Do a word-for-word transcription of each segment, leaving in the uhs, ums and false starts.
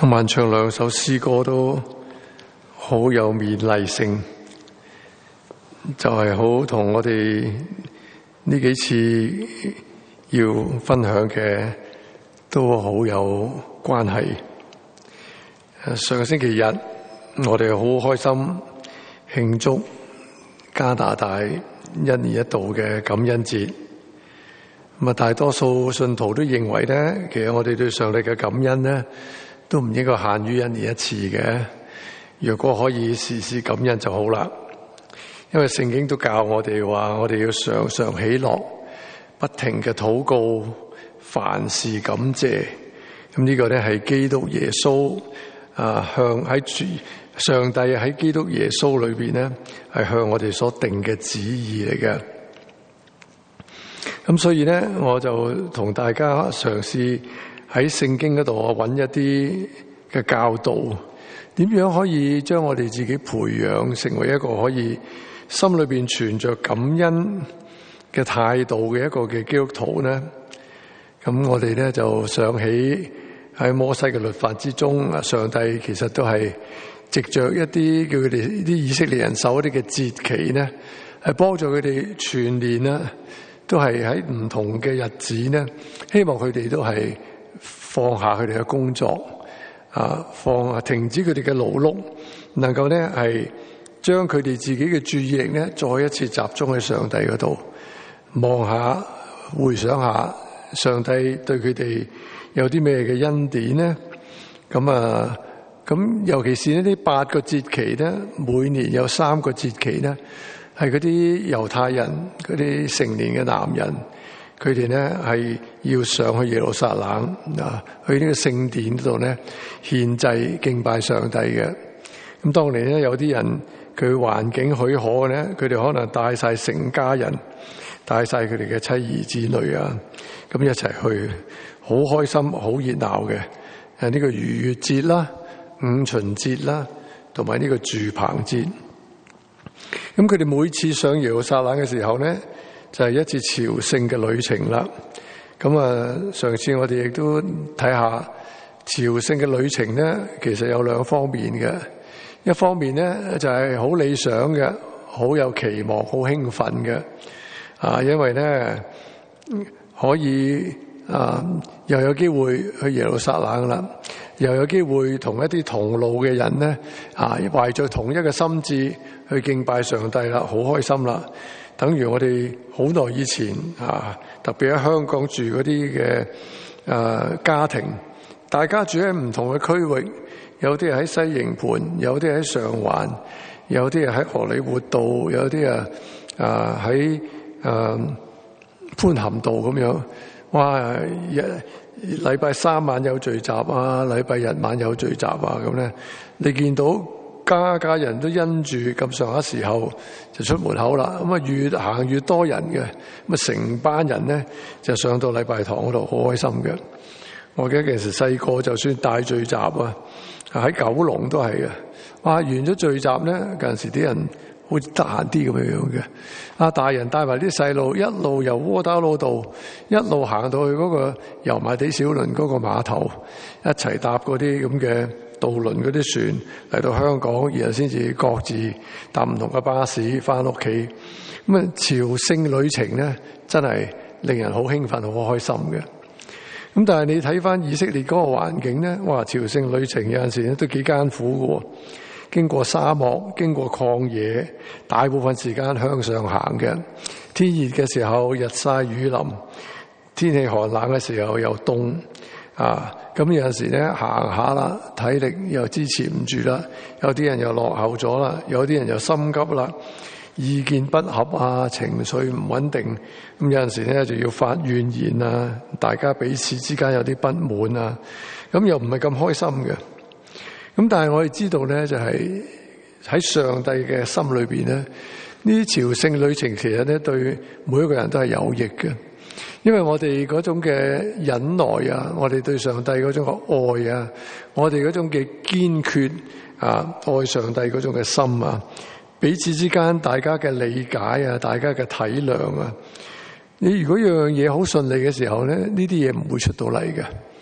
今晚唱兩首詩歌都好有勉勵性，就係好同我哋呢幾次要分享嘅都好有關係。上個星期日我哋好開心慶祝加拿大一年一度嘅感恩節。咁啊，大多數信徒都認為咧，其實我哋對上帝嘅感恩咧，都唔應該限於一年一次嘅。若果可以時時感恩就好啦，因為聖經都教我哋話，我哋要常常喜樂，不停嘅禱告，凡事感謝。咁呢個咧係基督耶穌啊，向喺主上帝喺基督耶穌裏邊咧，係向我哋所定嘅旨意嚟嘅。咁所以咧，我就同大家嘗試喺聖經嗰度啊，揾一啲嘅教導，點樣可以將我哋自己培養成為一個可以心裏邊存着感恩嘅態度嘅一個嘅基督徒呢？咁我哋咧就想起喺摩西嘅律法之中，啊，上帝其實都係藉着一啲叫佢哋啲以色列人守一啲嘅節期呢，係幫助佢哋全年啦，都係喺唔同嘅日子呢，希望佢哋都係放下佢哋嘅工作，啊，放下停止佢哋嘅勞碌，能夠呢係將佢哋自己嘅注意力呢再一次集中喺上帝嗰度，望下回想下上帝對佢哋有啲咩嘅恩典呢？咁啊，咁尤其是呢啲八個節期呢，每年有三個節期呢，係嗰啲猶太人嗰啲成年嘅男人，佢哋呢係要上去耶路撒冷啊，去呢個聖殿度呢獻祭敬拜上帝嘅。咁當年呢，有啲人佢環境許可嘅呢，佢哋可能帶晒成家人，帶晒佢哋嘅妻兒子女啊，咁一齊去，好開心，好熱鬧嘅。誒，呢個逾越節啦、五旬節啦，同埋呢個住棚節。咁佢哋每次上耶路撒冷嘅時候呢，就係一次朝聖嘅旅程啦。咁啊，上次我哋亦都睇下朝聖嘅旅程呢，其實有兩方面嘅。一方面呢，就係好理想嘅，好有期望，好興奮嘅。啊，因為呢可以啊又有機會去耶路撒冷啦，又有機會同一啲同路嘅人呢，啊懷着同一個心志去敬拜上帝啦，好開心啦。等於我哋好耐以前啊，特別喺香港住嗰啲嘅誒家庭，大家住喺唔同嘅區域，有啲係喺西營盤，有啲喺上環，有啲係喺荷里活道，有啲啊啊喺誒潘咸道咁樣。哇！禮拜三晚有聚集啊，禮拜日晚有聚集啊，咁咧你見到家家人都因住咁上下時候就出門口啦。咁啊越行越多人嘅，咁啊成班人咧就上到禮拜堂嗰度，好開心嘅。我記得嗰時細個就算大聚集啊，喺九龍都係嘅。哇！完咗聚集咧，嗰陣時啲人好似得閒啲咁樣樣嘅。啊！大人帶埋啲細路，一路由窩打老道一路行到去嗰個油麻地小輪嗰個碼頭，一齊搭嗰啲咁嘅渡輪嗰啲船嚟到香港，然後先至各自搭唔同嘅巴士翻屋企。咁啊，朝聖旅程咧，真係令人好興奮、好開心嘅。咁但係你睇翻以色列嗰個環境咧，哇！朝聖旅程有陣時咧都幾艱苦嘅。經過沙漠，經過曠野，大部分時間向上行嘅。天熱嘅時候日曬雨淋，天氣寒冷嘅時候又凍啊！咁有陣時咧行下啦，體力又支持唔住啦，有啲人又落後咗啦，有啲人又心急啦，意見不合啊，情緒唔穩定，咁有陣時咧就要發怨言啊，大家彼此之間有啲不滿啊，咁又唔係咁開心嘅。咁但係我哋知道咧，就係喺上帝嘅心裏邊咧，呢啲朝聖旅程其實咧對每一個人都係有益嘅，因為我哋嗰種嘅忍耐啊，我哋對上帝嗰種嘅愛啊，我哋嗰種嘅堅決啊，愛上帝嗰種嘅心啊，彼此之間大家嘅理解啊，大家嘅體諒啊，你如果樣樣嘢好順利嘅時候咧，呢啲嘢唔會出到嚟嘅。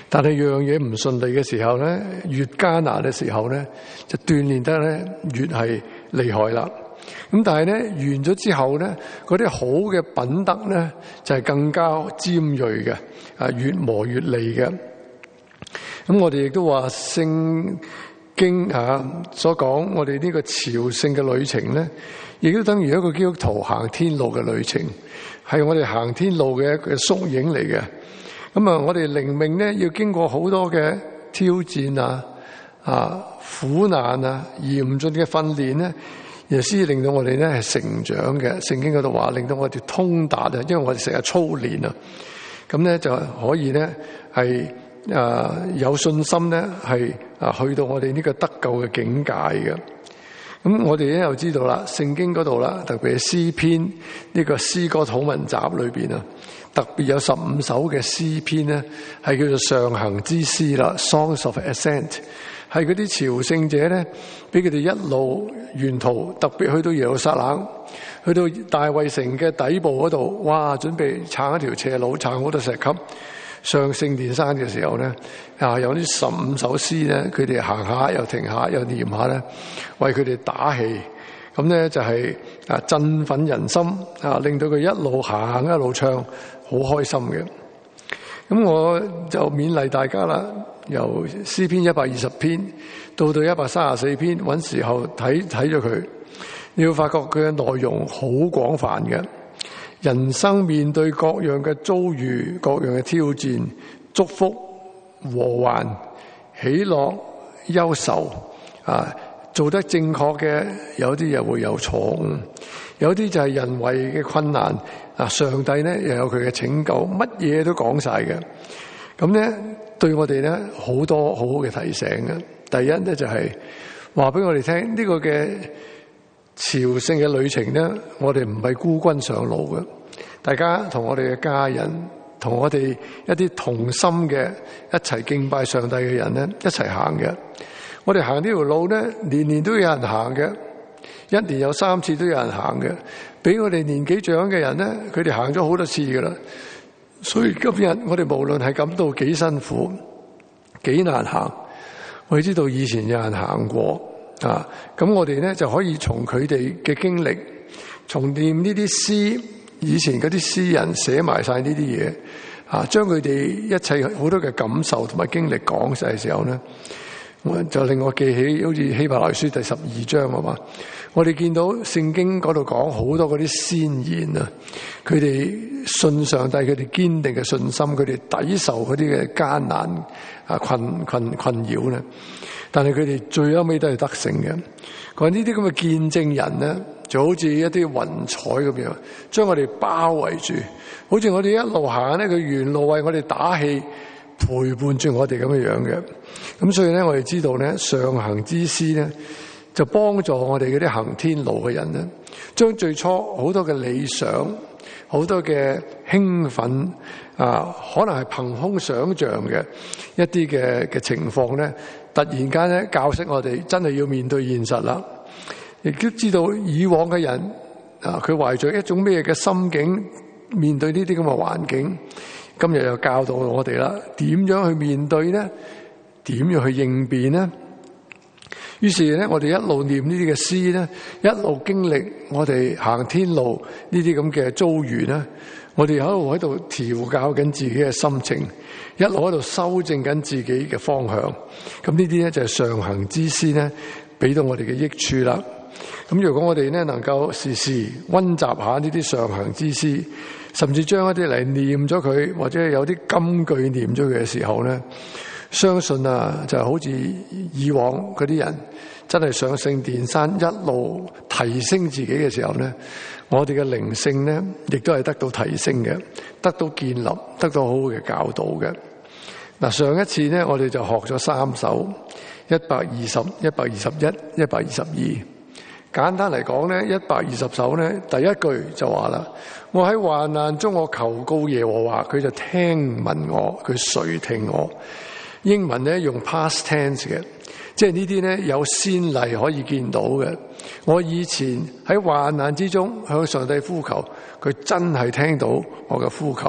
但係樣嘢唔順利嘅時候咧，越艱難嘅時候咧，就鍛煉得咧越係厲害啦。咁但係咧完咗之後咧，嗰啲好嘅品德咧就係更加尖銳嘅，啊越磨越利嘅。咁我哋亦都話聖經啊所講，我哋呢個朝聖嘅旅程咧，亦都等於一個基督徒行天路嘅旅程，係我哋行天路嘅一個縮影嚟嘅。咁啊，我哋靈命咧要經過好多嘅挑戰啊、啊苦難啊、嚴峻嘅訓練咧，亦先令到我哋咧係成長嘅。聖經嗰度話，令到我哋通達啊，因為我哋成日操練啊，咁咧就可以咧係啊有信心咧係啊去到我哋呢個得救嘅境界嘅。咁我哋咧又知道啦，聖經嗰度啦，特別係詩篇呢個詩歌禱文集裏邊啊，特別有十五首嘅詩篇咧，係叫做上行之詩啦 ，Songs of Ascent， 係嗰啲朝聖者咧，俾佢哋一路沿途，特別去到耶路撒冷，去到大衛城嘅底部嗰度，哇！準備撐一條斜路，撐好多石級上聖殿山嘅時候咧，啊有啲十五首詩咧，佢哋行下又停下又念下咧，為佢哋打氣，咁咧就係啊振奮人心啊，令到佢一路行一路唱，好開心嘅。咁我就勉勵大家啦，由詩篇一百二十篇到到一百三十四篇，揾時候睇睇咗佢，你要發覺佢嘅內容好廣泛嘅。人生面對各樣嘅遭遇、各樣嘅挑戰、祝福、禍患、喜樂、憂愁啊，做得正確嘅，有啲又會有錯誤，有啲就係人為嘅困難啊，上帝咧又有佢嘅拯救，乜嘢都講晒嘅。咁咧對我哋咧好多好好嘅提醒嘅。第一咧就係話俾我哋聽，呢個嘅朝聖嘅旅程咧，我哋唔係孤軍上路嘅，大家同我哋嘅家人，同我哋一啲同心嘅一齊敬拜上帝嘅人咧，一齊行嘅。我哋行呢條路咧，年年都有人行嘅，一年有三次都有人行嘅。比我哋年紀長嘅人咧，佢哋行咗好多次噶啦。所以今日我哋無論係感到幾辛苦、幾難行，我哋知道以前有人行過。啊，咁我哋咧就可以從佢哋嘅經歷，從念呢啲詩，以前嗰啲詩人寫埋晒呢啲嘢，啊，將佢哋一切好多嘅感受同埋經歷講晒嘅時候咧，我就令我記起好似希伯來書第十二章啊嘛，我哋見到聖經嗰度講好多嗰啲先言啊，佢哋信上帝，佢哋堅定嘅信心，佢哋抵受嗰啲嘅艱難啊困困困擾咧。但係佢哋最後尾都係得勝嘅。佢話呢啲咁嘅見證人咧，就好似一啲雲彩咁樣，將我哋包圍住，好似我哋一路行咧，佢沿路為我哋打氣，陪伴住我哋咁嘅樣嘅。咁所以咧，我哋知道咧，上行之詩咧，就幫助我哋嗰啲行天路嘅人咧，將最初好多嘅理想、好多嘅興奮啊，可能係憑空想像嘅一啲嘅嘅情況咧，突然間咧教識我哋真係要面對現實啦，亦都知道以往嘅人啊，佢懷着一種咩嘅心境面對呢啲咁嘅環境，今日又教導我哋啦，點樣去面對呢？點樣去應變呢？於是咧，我哋一路念呢啲嘅詩咧，一路經歷我哋行天路呢啲咁嘅遭遇咧，我哋喺度喺度調教緊自己嘅心情，一路喺度修正緊自己嘅方向。咁呢啲咧就係上行之詩咧，俾到我哋嘅益處啦。咁如果我哋咧能夠時時溫習下呢啲上行之詩，甚至將一啲嚟念咗佢，或者有啲金句念咗佢嘅時候咧，相信啊，就好似以往嗰啲人真係上聖殿山一路提升自己嘅時候咧，我哋嘅靈性咧亦都係得到提升嘅，得到建立，得到好好嘅教導嘅。嗱，上一次咧我哋就學咗三首，一百二十、一百二十一、一百二十二。簡單嚟講咧，一百二十首咧，第一句就話啦：我喺患難中，我求告耶和華，佢就聽聞我，佢垂聽我。英文咧用 past tense 嘅，即係呢啲咧有先例可以見到嘅。我以前喺患難之中向上帝呼求，佢真係聽到我嘅呼求，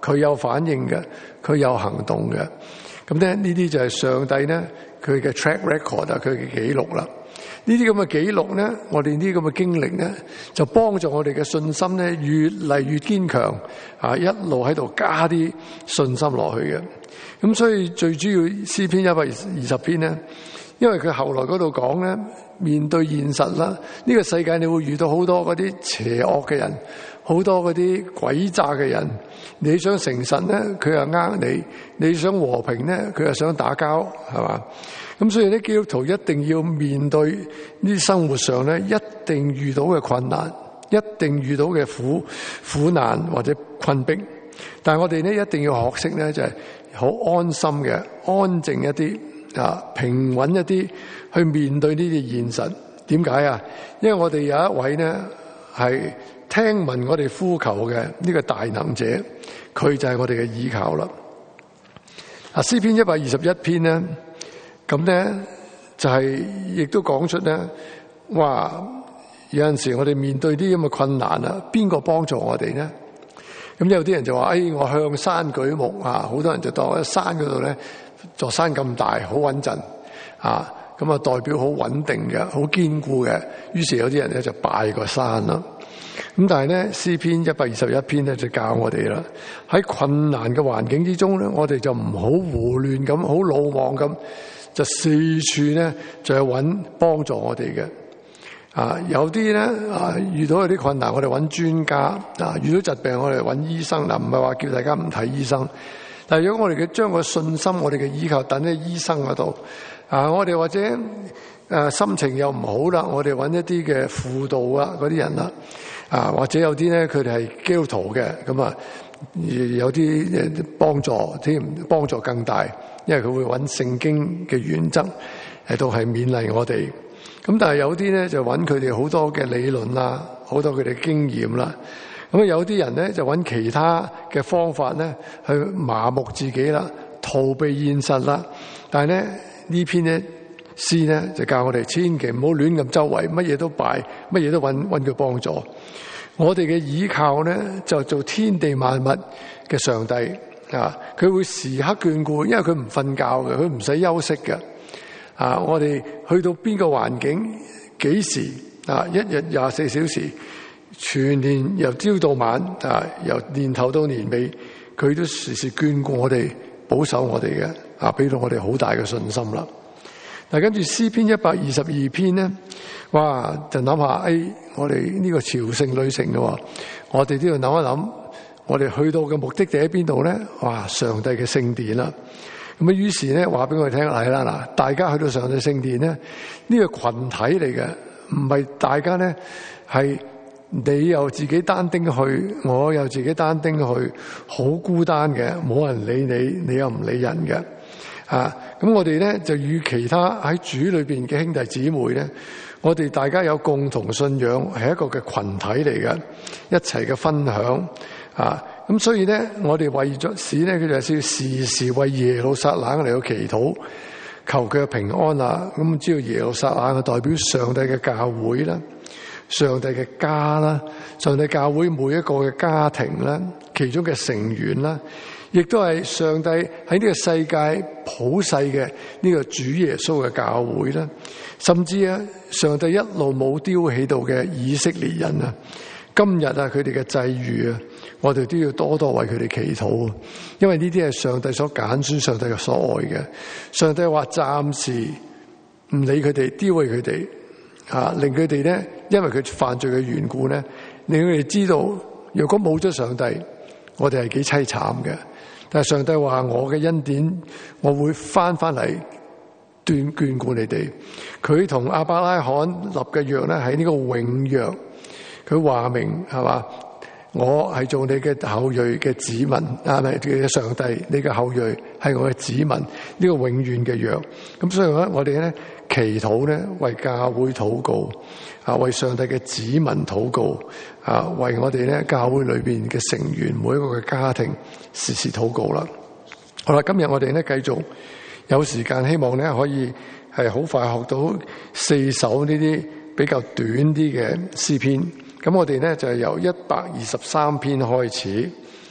佢有反應嘅，佢有行動嘅。咁咧呢啲就係上帝咧佢嘅 track record 啊，佢嘅記錄啦。呢啲咁嘅記錄咧，我哋呢啲咁嘅經歷咧，就幫助我哋嘅信心咧越嚟越堅強啊！一路喺度加啲信心落去嘅。咁所以最主要詩篇一百二十篇咧，因為佢後來嗰度講咧，面對現實啦，呢個世界你會遇到好多嗰啲邪惡嘅人，好多嗰啲詭詐嘅人。你想誠實咧，佢又呃你；你想和平咧，佢又想打交，係嘛？咁所以咧，基督徒一定要面對呢啲生活上咧，一定遇到嘅困難，一定遇到嘅苦苦難或者困迫。但係我哋咧一定要學識咧，就係好安心嘅、安靜一啲啊，平穩一啲去面對呢啲現實。點解啊？因為我哋有一位咧係聽聞我哋呼求嘅呢個大能者，佢就係我哋嘅依靠啦。啊，詩篇一百二十一篇咧。咁咧就係、是、亦都講出咧，哇！有陣時我哋面對啲咁嘅困難啊，邊個幫助我哋咧？咁有啲人就話：哎，我向山舉目啊！好多人就當喺山嗰度咧，座山咁大，好穩陣啊！咁啊代表好穩定嘅，好堅固嘅。於是有啲人咧就拜個山啦。咁但係咧詩篇一百二十一篇咧就教我哋啦，喺困難嘅環境之中咧，我哋就唔好胡亂咁，好魯莽咁。就四處咧，就係揾幫助我哋嘅。啊，有啲咧啊，遇到有啲困難，我哋揾專家；啊，遇到疾病，我哋揾醫生。嗱、啊，唔係話叫大家唔睇醫生，但係如果我哋嘅將個信心，我哋嘅依靠等喺醫生嗰度。啊，我哋或者誒、啊、心情又唔好啦，我哋揾一啲嘅輔導啊嗰啲人啦。啊，或者有啲咧，佢哋係基督徒嘅，咁啊。有啲幫助添，幫助更大，因為佢會揾聖經嘅原則嚟到係勉勵我哋。咁但係有啲咧就揾佢哋好多嘅理論啦，好多佢哋經驗啦。咁有啲人咧就揾其他嘅方法咧去麻木自己啦，逃避現實啦。但係咧呢篇咧詩咧就教我哋千祈唔好亂咁周圍乜嘢都拜，乜嘢都揾揾佢幫助。我哋嘅依靠咧，就做天地萬物嘅上帝啊！佢會時刻眷顧，因為佢唔瞓覺嘅，佢唔使休息嘅啊！我哋去到邊個環境，幾時啊？一日廿四小時，全年由朝到晚啊，由年頭到年尾，佢都時時眷顧我哋，保守我哋嘅啊，俾到我哋好大嘅信心啦。嗱，跟住詩篇一百二十二篇咧，哇！就諗下，哎，我哋呢個朝聖旅程嘅，我哋都要諗一諗，我哋去到嘅目的地喺邊度咧？哇！上帝嘅聖殿啦，咁啊，於是咧話俾我哋聽係啦，嗱，大家去到上帝聖殿咧，呢個群體嚟嘅，唔係大家咧係你又自己單丁去，我又自己單丁去，好孤單嘅，冇人理你，你又唔理人嘅。啊！咁我哋咧就與其他喺主裏邊嘅兄弟姊妹咧，我哋大家有共同信仰，係一個嘅群體嚟嘅，一齊嘅分享啊！咁所以咧，我哋為咗使咧，佢就係要時時為耶路撒冷嚟到祈禱，求佢嘅平安啊！咁知道耶路撒冷係代表上帝嘅教會啦，上帝嘅家啦，上帝教會每一個嘅家庭啦，其中嘅成員啦。亦都係上帝喺呢個世界普世嘅呢個主耶穌嘅教會啦，甚至啊，上帝一路冇丟棄到嘅以色列人啊，今日啊，佢哋嘅際遇啊，我哋都要多多為佢哋祈禱，因為呢啲係上帝所揀選、上帝嘅所愛嘅。上帝話暫時唔理佢哋，丟棄佢哋啊，令佢哋咧，因為佢犯罪嘅緣故咧，令佢哋知道，如果冇咗上帝，我哋係幾淒慘嘅。但係上帝話我嘅恩典，我會翻翻嚟斷眷顧你哋。佢同亞伯拉罕立嘅約咧，係呢個永約。佢話明係嘛，我係做你嘅後裔嘅子民，啊唔係嘅上帝，你嘅後裔係我嘅子民，呢個永遠嘅約。咁所以咧，我哋咧祈禱咧，為教會禱告，啊為上帝嘅子民禱告，啊為我哋咧教會裏邊嘅成員每一個嘅家庭時時禱告啦。好啦，今日我哋咧繼續有時間，希望咧可以係好快學到四首呢啲比較短啲嘅詩篇。咁我哋咧就係由一百二十三篇開始，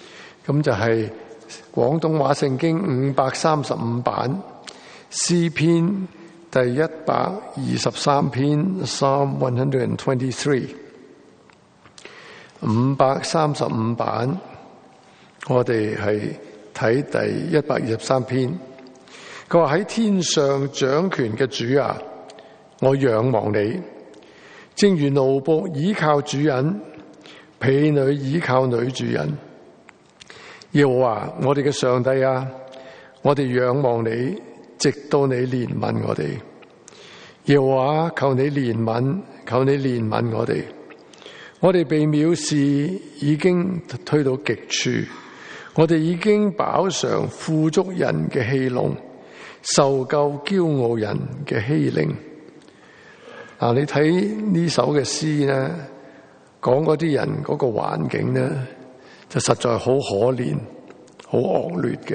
咁就係廣東話聖經五百三十五版詩篇第一百二十三篇 Psalm one hundred twenty-three， 五百三十五版我哋係睇第一百二十三篇。佢話，喺天上掌權嘅主啊，我仰望你，正如奴僕倚靠主人，婢女倚靠女主人。耶和華我哋嘅上帝啊，我哋仰望你，直到你憐憫我哋。耶和華，求你憐憫，求你憐憫我哋。我哋被藐視已經推到極處，我哋已經飽嘗富足人嘅戲弄，受夠驕傲人嘅欺凌。嗱，你睇呢首嘅詩咧，講嗰啲人嗰個環境咧，就實在好可憐、好惡劣嘅。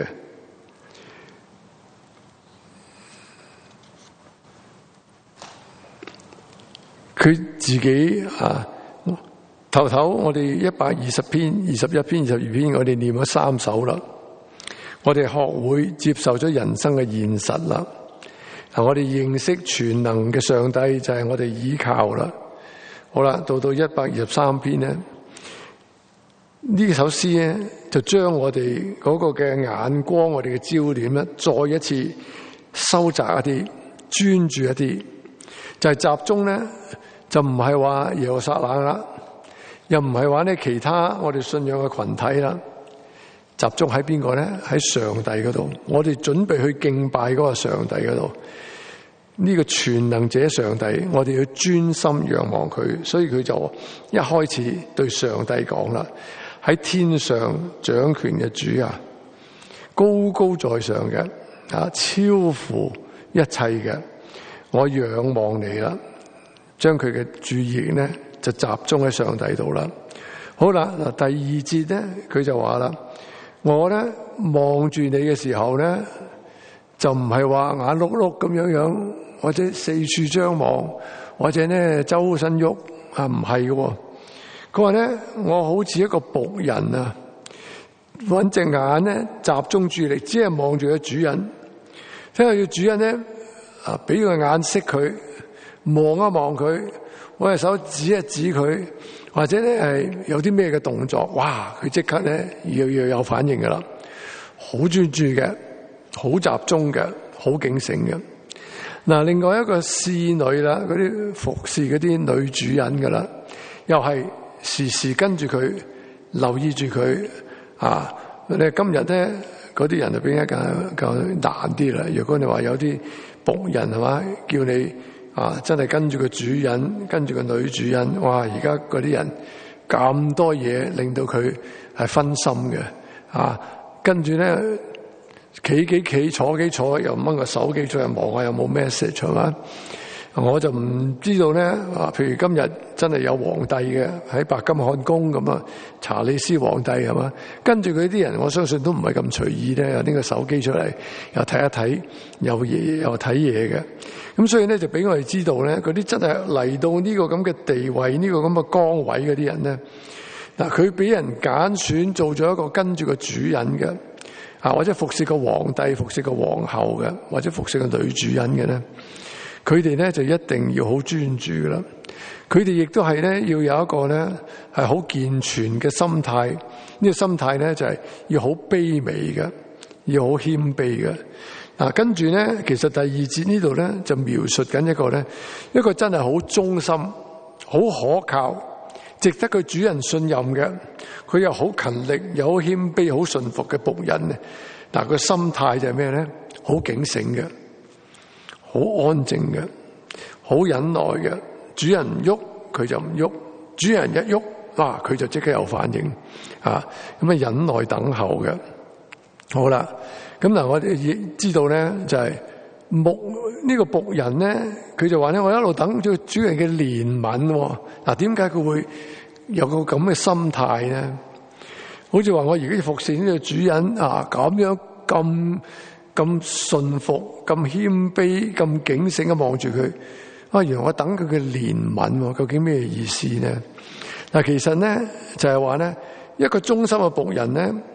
佢自己啊，頭頭我哋一百二十篇、二十一篇、二十二篇，我哋念咗三首啦。我哋學會接受咗人生嘅現實啦。嗱，我哋認識全能嘅上帝就係我哋依靠啦。好啦，到到一百二十三篇咧，呢首詩咧就將我哋嗰個嘅眼光、我哋嘅焦點咧，再一次收窄一啲、專注一啲，就係、是、集中咧，就唔係話耶路撒冷啦，又唔係話咧其他我哋信仰嘅群體啦，集中喺邊個咧？喺上帝嗰度，我哋準備去敬拜嗰個上帝嗰度。呢個全能者上帝，我哋要專心仰望佢，所以佢就一開始對上帝講啦：喺天上掌權嘅主啊，高高在上嘅啊，超乎一切嘅，我仰望你啦。將佢嘅注意力咧就集中喺上帝度啦。好啦，嗱，第二節咧，佢就話啦：我咧望住你嘅時候咧，就唔係話眼碌碌咁樣樣，或者四處張望，或者咧周身喐啊，唔係嘅。佢話咧，我好似一個僕人啊，揾隻眼咧集中注意力，只係望住個主人，睇下要主人咧啊，俾個眼識佢，望一望佢，我隻手指一指佢，或者咧係有啲咩嘅動作，哇！佢即刻咧要要有反應噶啦，好專注嘅，好集中嘅，好警醒嘅。嗱，另外一個侍女啦，嗰啲服侍嗰啲女主人噶啦，又係時時跟住佢，留意住佢啊！你今日咧嗰啲人就比較較難啲啦。如果你話有啲僕人係嘛，叫你啊真係跟住個主人，跟住個女主人，哇！而家嗰啲人咁多嘢，令到佢係分心嘅啊，跟住咧。企幾企，坐幾坐，又掹個手機出嚟望下有冇 message 係嘛？我就唔知道咧。啊，譬如今日真係有皇帝嘅喺白金漢宮咁啊，查理斯皇帝係嘛？跟住佢啲人，我相信都唔係咁隨意咧，又拎個手機出嚟，又睇一睇，又嘢又睇嘢嘅。咁所以咧，就俾我哋知道咧，嗰啲真係嚟到呢個咁嘅地位，呢個咁嘅崗位嗰啲人咧，嗱，佢俾人揀選做咗一個跟住個主人嘅。啊，或者服侍個皇帝、服侍個皇后嘅，或者服侍個女主人嘅咧，佢哋咧就一定要好專注噶啦。佢哋亦都係咧要有一個咧係好健全嘅心態。呢個心態咧就係要好卑微嘅，要好謙卑嘅。嗱，跟住咧，其實第二節呢度咧就描述緊一個咧，一個真係好忠心、好可靠、值得佢主人信任嘅。佢又好勤力，又好謙卑，好順服嘅僕人咧。嗱，個心態就係咩咧？好警醒嘅，好安靜嘅，好忍耐嘅。主人唔喐，佢就唔喐；主人一喐，哇，佢就即刻有反應啊！咁啊，忍耐等候嘅。好啦，咁嗱，我哋亦知道咧，就係牧呢個僕人咧，佢就話咧，我一路等住主人嘅憐憫。嗱，點解佢會有個咁嘅心態咧？好似話我而家要服侍呢個主人啊，咁樣咁咁順服、咁謙卑、咁警醒咁望住佢。啊，原來我等佢嘅憐憫，究竟咩意思呢？嗱，其實咧就係話咧，一個忠心嘅僕人咧，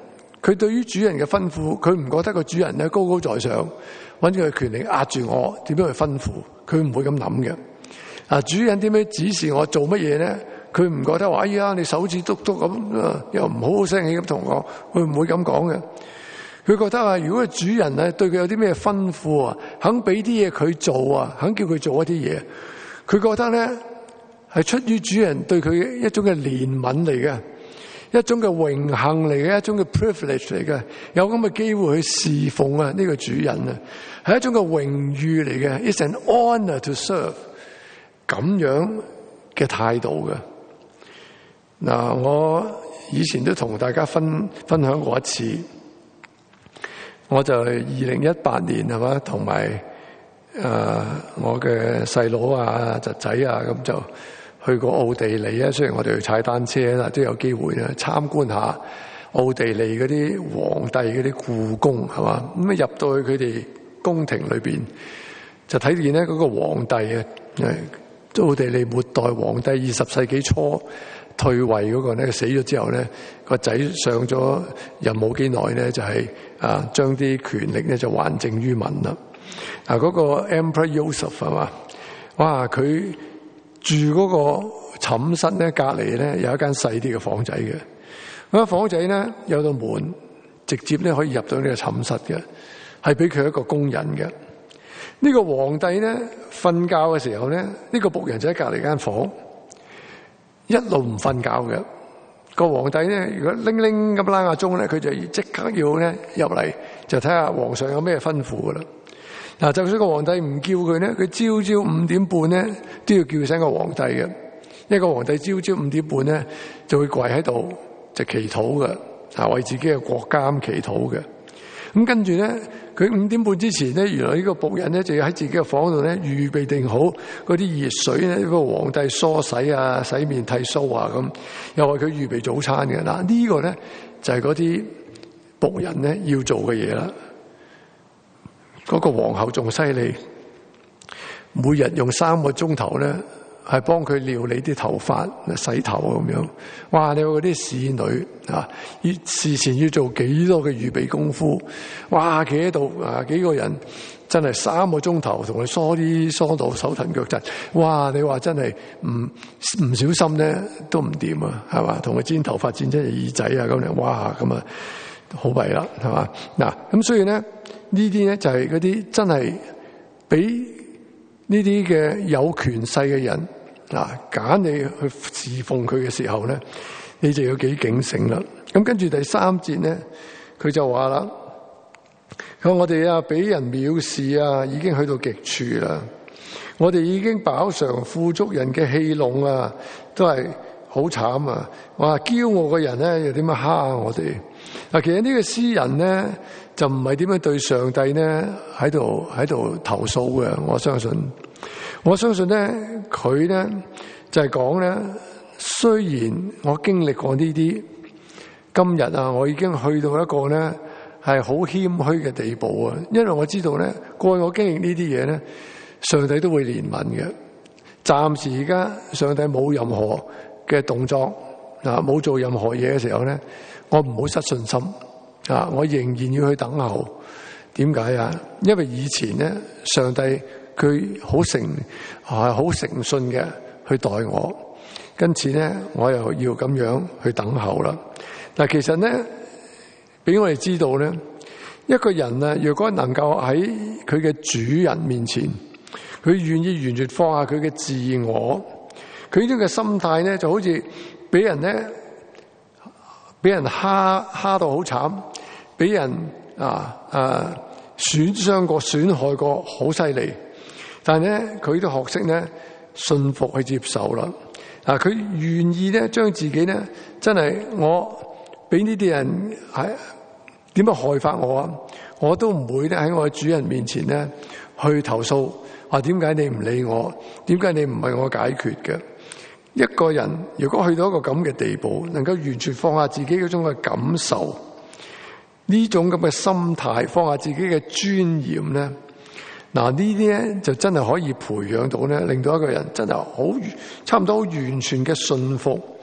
佢對於主人嘅吩咐，佢唔覺得個主人咧高高在上，揾住佢權力壓住我，點樣去吩咐？佢唔會咁諗嘅。啊，主人點樣指示我做乜嘢咧？佢唔覺得話哎呀，你手指篤篤咁，又唔好好聲氣咁同我，佢唔會咁講嘅。佢覺得啊，如果主人咧對佢有啲咩吩咐啊，肯俾啲嘢佢做啊，肯叫佢做一啲嘢，佢覺得咧係出於主人對佢一種嘅憐憫嚟嘅，一種嘅榮幸嚟嘅，一種嘅 privilege 嚟嘅，有咁嘅機會去侍奉啊呢個主人啊，係一種嘅榮譽嚟嘅 ，it's an honor to serve 咁樣嘅態度嘅。嗱，我以前都同大家分分享過一次。我就係二零一八年係嘛，同埋誒我嘅細佬啊、侄仔啊，咁就去過奧地利啊。雖然我哋去踩單車啦，都有機會咧參觀下奧地利嗰啲皇帝嗰啲故宮係嘛。咁啊入到去佢哋宮廷裏邊，就睇見咧嗰個皇帝啊，誒奧地利末代皇帝二十世紀初退位嗰個咧，死咗之後咧，個仔上咗任冇幾耐咧，就係啊將啲權力咧就還政於民啦。啊，嗰個 Emperor Joseph 係嘛，哇！佢住嗰個寢室咧，隔離咧有一間細啲嘅房仔嘅。嗰間房仔咧有道門，直接咧可以入到呢個寢室嘅，係俾佢一個工人嘅。呢個皇帝咧瞓覺嘅時候咧，呢個僕人就喺隔離間房。一路唔瞓覺嘅，個皇帝咧，如果鈴鈴咁拉下鐘咧，佢就即刻要咧入嚟，就睇下皇上有咩吩咐噶啦。嗱，就算個皇帝唔叫佢咧，佢朝朝五點半咧都要叫醒個皇帝嘅。一個皇帝朝朝五點半咧就會跪喺度就祈禱嘅，啊為自己嘅國家咁祈禱嘅。咁跟住咧，佢五點半之前咧，原來呢個僕人咧就要喺自己嘅房度咧預備定好嗰啲熱水咧，呢個皇帝梳洗啊、洗面剃鬚啊咁，又為佢預備早餐嘅。嗱，呢個咧就係嗰啲僕人咧要做嘅嘢啦。嗰個皇后仲犀利，每日用三個鐘頭咧係幫佢料理啲頭髮、洗頭咁樣。哇！你話嗰啲侍女啊，要事前要做幾多嘅預備功夫？哇！企喺度啊，幾個人真係三個鐘頭同佢梳啲梳到手騰腳震。哇！你話真係唔唔小心咧都唔掂啊，係嘛？同佢剪頭髮剪出耳仔啊咁樣，哇！咁啊好弊啦，係嘛？嗱，咁所以咧呢啲咧就係嗰啲真係俾呢啲嘅有權勢嘅人啊，揀你去侍奉佢嘅時候咧，你就要幾警醒啦。咁跟住第三節咧，佢就話啦：佢話我哋啊，俾人藐視啊，已經去到極處啦。我哋已經飽嘗富足人嘅戲弄啊，都係好慘啊！哇，驕傲嘅人咧又點樣蝦我哋？嗱，其實呢個詩人咧就唔係點樣對上帝咧喺度喺度投訴嘅，我相信。我相信咧，佢咧就係講咧，雖然我經歷過呢啲，今日啊，我已經去到一個咧係好謙虛嘅地步啊，因為我知道咧，過去我經歷呢啲嘢咧，上帝都會憐憫嘅。暫時而家上帝冇任何嘅動作啊，冇做任何嘢嘅時候咧，我唔好失信心啊，我仍然要去等候。點解啊？因為以前咧，上帝佢好誠係好誠信嘅去待我，跟住咧我又要咁樣去等候啦。嗱，其實咧俾我哋知道咧，一個人啊，如果能夠喺佢嘅主人面前，佢願意完全放下佢嘅自我，佢呢種嘅心態咧，就好似俾人咧俾人蝦蝦到好慘，俾人啊啊損傷過、損害過，好犀利。但係咧，佢都學識咧信服去接受啦。啊，佢願意咧將自己咧真係我俾呢啲人係點樣害法我啊，我都唔會咧喺我嘅主人面前咧去投訴。話點解你唔理我？點解你唔係我解決嘅？一個人如果去到一個咁嘅地步，能夠完全放下自己嗰種嘅感受，呢種咁嘅心態，放下自己嘅尊嚴咧，嗱呢啲咧就真係可以培養到咧，令到一個人真係好差唔多好完全嘅信服，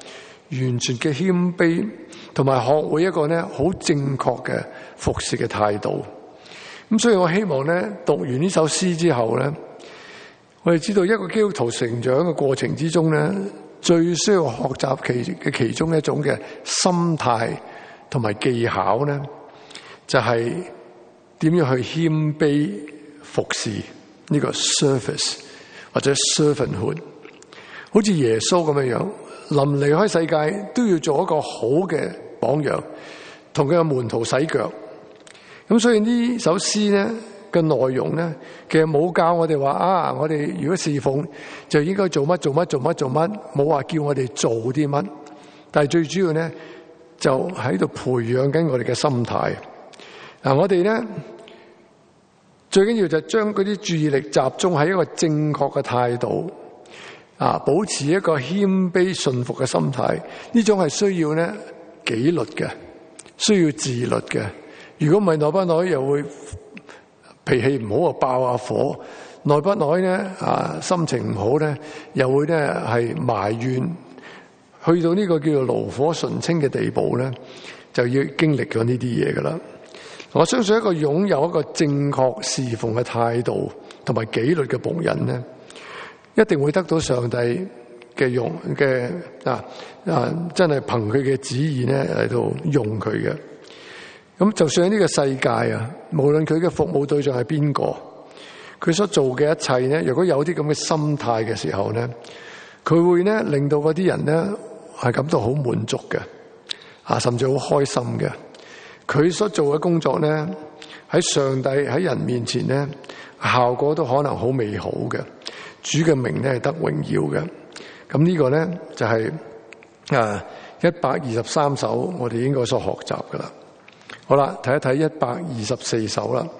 完全嘅謙卑，同埋學會一個咧好正確嘅服侍嘅態度。咁所以我希望咧讀完呢首詩之後咧，我哋知道一個基督徒成長嘅過程之中咧，最需要學習其嘅其中一種嘅心態同埋技巧咧，就係點樣去謙卑服侍呢個 service 或者 servanthood。好似耶穌咁樣樣，臨離開世界都要做一個好嘅榜樣，同佢嘅門徒洗腳。咁所以呢首詩咧嘅內容咧，其實冇教我哋話啊，我哋如果侍奉就應該做乜做乜做乜做乜，冇話叫我哋做啲乜。但係最主要咧，就喺度培養緊我哋嘅心態。嗱，我哋咧最緊要就將嗰啲注意力集中喺一個正確嘅態度。啊！保持一個謙卑順服嘅心態，呢種係需要咧紀律嘅，需要自律嘅。如果唔係，耐不耐又會脾氣唔好啊，爆下火；耐不耐咧啊，心情唔好咧，又會咧係埋怨。去到呢個叫做爐火純青嘅地步咧，就要經歷咗呢啲嘢噶啦。我相信一個擁有一個正確侍奉嘅態度同埋紀律嘅僕人咧，一定會得到上帝嘅用嘅啊啊！真係憑佢嘅旨意咧嚟到用佢嘅。咁就算喺呢個世界啊，無論佢嘅服務對象係邊個，佢所做嘅一切咧，如果有啲咁嘅心態嘅時候咧，佢會咧令到嗰啲人咧係感到好滿足嘅，啊，甚至好開心嘅。佢所做嘅工作咧，喺上帝喺人面前咧，效果都可能好美好嘅。主嘅名咧係得榮耀嘅，咁呢個咧就係啊一百二十三首我哋應該所學習噶啦。好啦，睇一睇一百二十四首啦。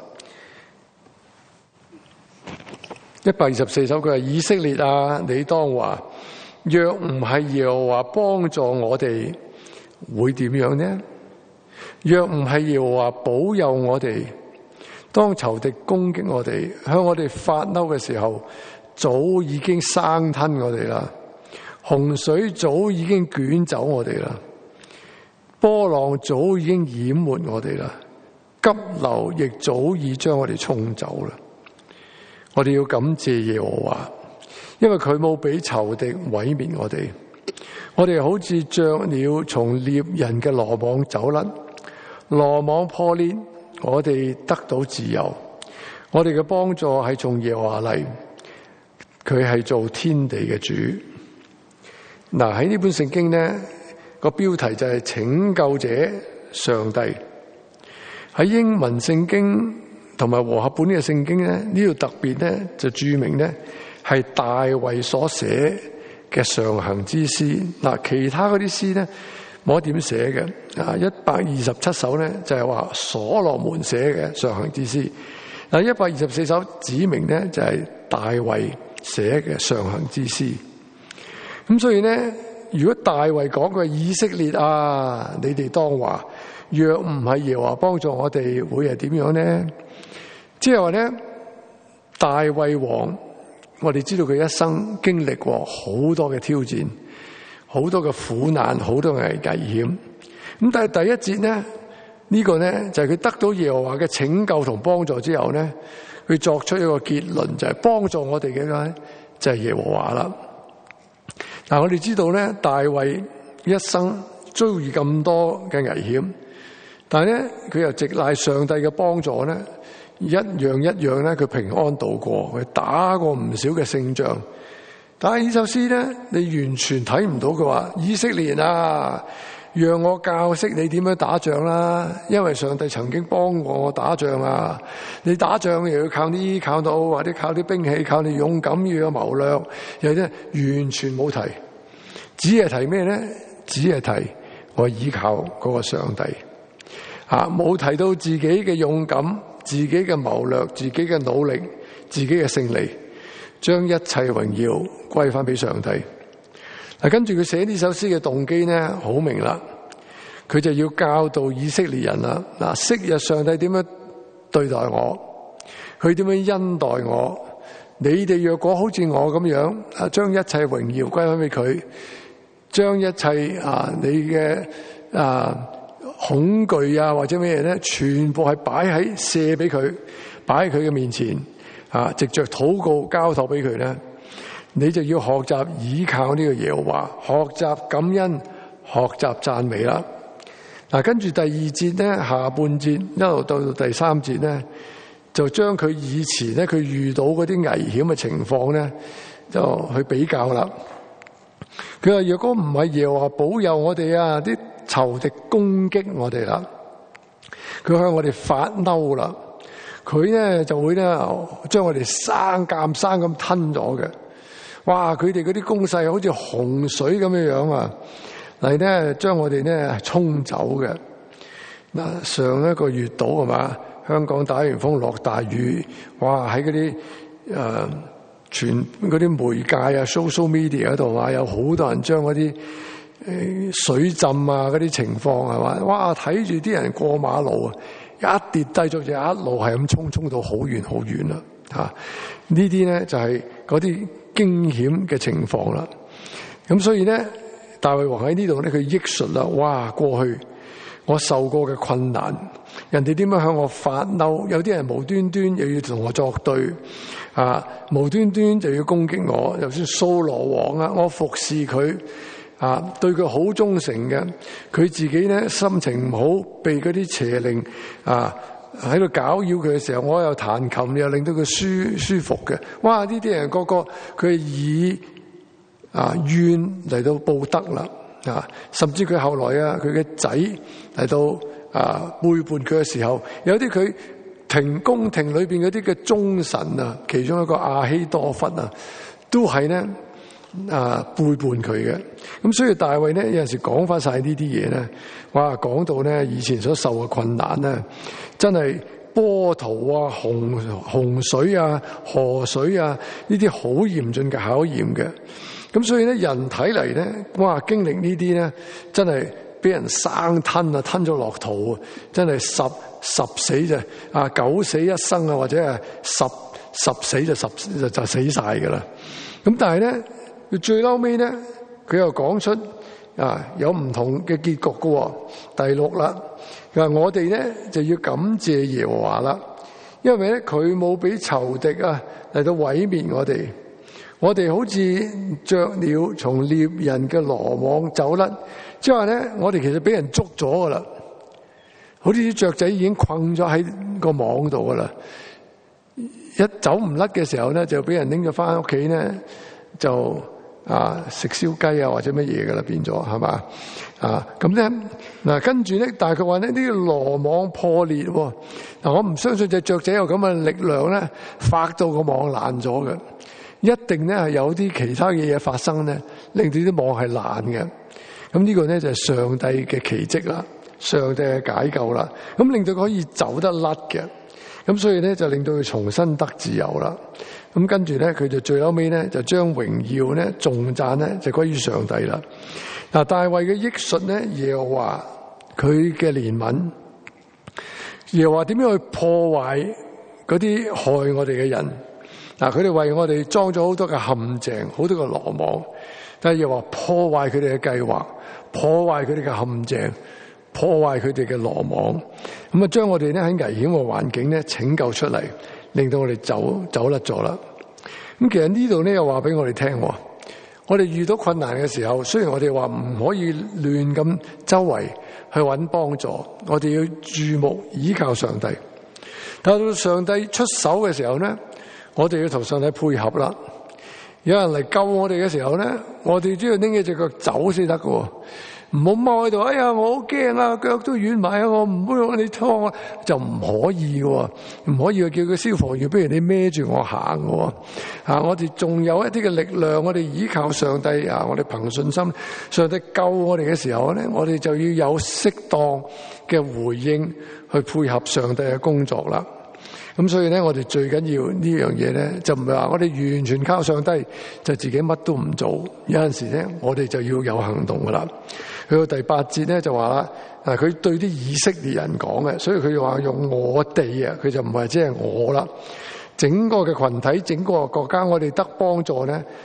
一百二十四首佢係以色列啊，你當話，若唔係耶和華幫助我哋，會點樣呢？若唔係耶和華保佑我哋，當仇敵攻擊我哋，向我哋發嬲嘅時候，早已經生吞我哋啦，洪水早已經捲走我哋啦，波浪早已經淹沒我哋啦，急流亦早已將我哋沖走啦。我哋要感謝耶和華，因為佢冇俾仇敵毀滅我哋。我哋好似雀鳥從獵人嘅羅網走甩，羅網破裂，我哋得到自由。我哋嘅幫助係從耶和華嚟，佢係做天地嘅主。嗱，喺呢本聖經咧，個標題就係拯救者上帝。喺英文聖經同埋和合本呢個聖經咧，呢度特別咧就注明咧係大衛所寫嘅上行之詩。嗱，其他嗰啲詩咧冇得點寫嘅。啊，一百二十七首咧就係話所羅門寫嘅上行之詩。嗱，一百二十四首指明咧就係大衛寫嘅上行之詩。咁所以咧，如果大衛講嘅以色列啊，你哋當話，若唔係耶和華幫助我哋，會係點樣呢？即係話咧，大衛王，我哋知道佢一生經歷過好多嘅挑戰，好多嘅苦難，好多嘅危險。咁但係第一節咧，呢個咧就係佢得到耶和華嘅拯救同幫助之後咧，佢作出一個結論，就係幫助我哋嘅咧就係耶和華啦。嗱，我哋知道咧，大衛一生遭遇咁多嘅危險，但係咧佢又直賴上帝嘅幫助咧，一樣一樣咧佢平安度過，佢打過唔少嘅勝仗。但係呢首詩咧，你完全睇唔到佢話以色列啊，讓我教識你點樣打仗啦，因為上帝曾經幫過我打仗啊。你打仗又要靠呢靠到，或者靠啲兵器，靠你勇敢，要有謀略，又咧完全冇提，只係提咩咧？只係提我依靠嗰個上帝啊，冇提到自己嘅勇敢、自己嘅謀略、自己嘅努力、自己嘅勝利，將一切榮耀歸翻俾上帝。嗱，跟住佢寫呢首詩嘅動機咧，好明啦，佢就要教導以色列人啦。嗱，昔日上帝點樣對待我，佢點樣恩待我，你哋若果好似我咁樣啊，將一切榮耀歸翻俾佢， 將一切啊你嘅啊恐懼啊或者咩嘢咧，全部係擺喺卸俾佢，擺喺佢嘅面前啊，藉着禱告交託俾佢咧，你就要學習倚靠呢個耶和華，學習感恩，學習讚美啦。嗱，跟住第二節咧，下半節一路到到第三節咧，就將佢以前咧佢遇到嗰啲危險嘅情況咧，就去比較啦。佢話若果唔係耶和華保佑我哋啊，啲仇敵攻擊我哋啦，佢向我哋發嬲啦，佢咧就會咧將我哋生夾生咁吞咗嘅。哇！佢哋嗰啲攻勢好似洪水咁樣樣啊！嚟咧，將我哋咧沖走嘅。嗱，上一個月度係嘛，香港打完風落大雨，哇！喺嗰啲誒全嗰啲媒介啊 social media 嗰度啊，有好多人將嗰啲誒水浸啊嗰啲情況係嘛，哇！睇住啲人過馬路啊，一跌低咗就一路係咁衝衝到好遠好遠啦嚇。呢啲咧就係嗰啲驚險嘅情況啦。咁所以咧，大衛王喺呢度咧，佢憶述啦，哇！過去我受過嘅困難，人哋點樣向我發嬲，有啲人無端端又要同我作對，啊，無端端就要攻擊我。就算掃羅王啊，我服侍佢，啊，對佢好忠誠嘅，佢自己咧心情唔好，被嗰啲邪靈啊喺度攪擾佢嘅時候，我又彈琴，又令到佢舒舒服嘅。哇！呢啲人個個佢以啊怨嚟到報德啦，啊，甚至佢後來啊，佢嘅仔嚟到啊背叛佢嘅時候，有啲佢庭宮廷裏邊嗰啲嘅忠臣啊，其中一個亞希多弗啊，都係咧啊背叛佢嘅。咁所以大衛咧有陣時講翻晒呢啲嘢咧，哇，講到咧以前所受嘅困難咧，真係波濤啊、洪洪水啊、河水啊，呢啲好嚴峻嘅考驗嘅。咁所以咧，人睇嚟咧，哇，經歷呢啲咧，真係俾人生吞啊，吞咗落肚啊，真係十十死就啊，九死一生啊，或者係十十死就十就就死晒噶啦。咁但係咧，佢最嬲尾咧，佢又講出啊，有唔同嘅結局噶。第六啦，佢話我哋咧就要感謝耶和華啦，因為咧佢冇俾仇敵啊嚟到毀滅我哋。我哋好似雀鳥從獵人嘅羅網走甩，即係話咧，我哋其實俾人捉咗噶啦，好似啲雀仔已經困咗喺個網度噶啦，一走唔甩嘅時候咧，就俾人拎咗翻屋企咧，就啊食燒雞啊或者乜嘢噶啦，變咗係嘛啊咁咧嗱，跟住咧，但係佢話咧呢個羅網破裂喎，嗱，我唔相信隻雀仔有咁嘅力量咧，發到個網爛咗嘅。一定咧係有啲其他嘅嘢發生咧，令到啲網係爛嘅。咁呢個咧就係上帝嘅奇蹟啦，上帝嘅解救啦。咁令到佢可以走得甩嘅。咁所以咧就令到佢重新得自由啦。咁跟住咧佢就最後尾咧就將榮耀咧頌讚咧就歸於上帝啦。嗱，大衛嘅憶述咧，耶和華佢嘅憐憫，耶和華點樣去破壞嗰啲害我哋嘅人？嗱，佢哋為我哋裝咗好多嘅陷阱，好多嘅羅網，但係又話破壞佢哋嘅計劃，破壞佢哋嘅陷阱，破壞佢哋嘅羅網，咁啊將我哋咧喺危險嘅環境咧拯救出嚟，令到我哋走走甩咗啦。咁其實呢度咧又話俾我哋聽，我哋遇到困難嘅時候，雖然我哋話唔可以亂咁周圍去揾幫助，我哋要注目依靠上帝，但到上帝出手嘅時候咧，我哋要同上帝配合啦。有人嚟救我哋嘅時候咧，我哋都要拎起隻腳走先得㗎，唔好踎喺度。哎呀，我好驚啊，腳都軟埋啊，我唔會用你拖我，就唔可以㗎，唔可以叫個消防員，不如你孭住我行㗎。啊，我哋仲有一啲嘅力量，我哋依靠上帝啊，我哋憑信心，上帝救我哋嘅時候咧，我哋就要有適當嘅回應去配合上帝嘅工作啦。咁所以咧，我哋最緊要呢樣嘢咧，就唔係話我哋完全靠上帝，就自己乜都唔做。有陣時咧，我哋就要有行動噶啦。去到第八節咧就話啦，嗱，佢對啲以色列人講嘅，所以佢話用我哋啊，佢就唔係即係我啦。整個嘅群體，整個國家，我哋得幫助咧，